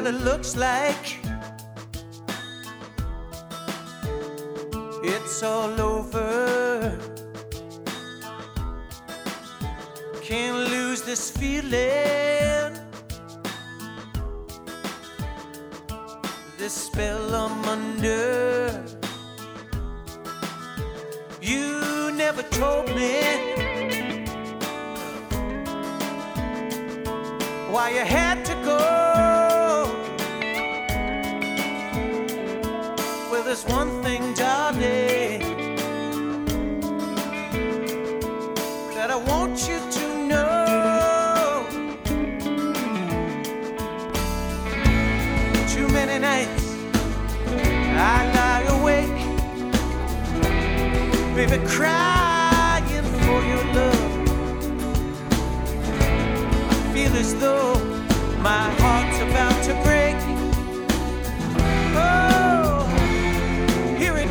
it looks like. It's all over. Can't lose this feeling, this spell I'm under. You never told me why you had to go. Well, there's one thing, darling, that I want you to know. Too many nights I lie awake, baby, crying for your love. I feel as though my heart's about to break. Oh, here it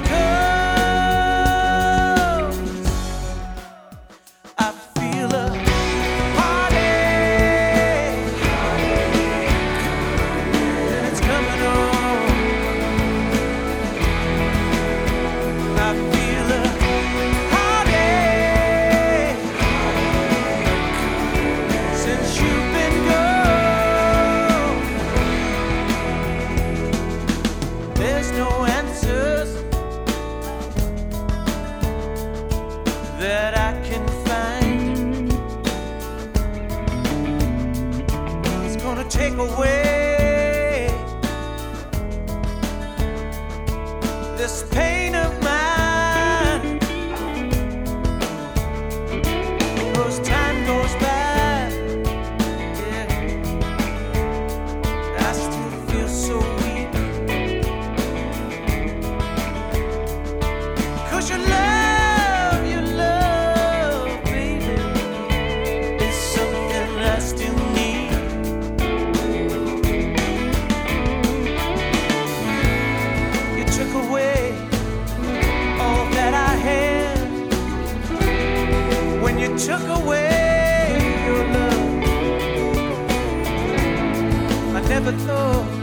comes. I feel a heartache, and it's coming on. I feel a heartache since you've been gone. There's no answers that I can find. It's gonna take away this pain of mine. As time goes by, yeah, I still feel so weak. 'Cause your love, baby, is something I still need. You took away all that I had when you took away your love. I never thought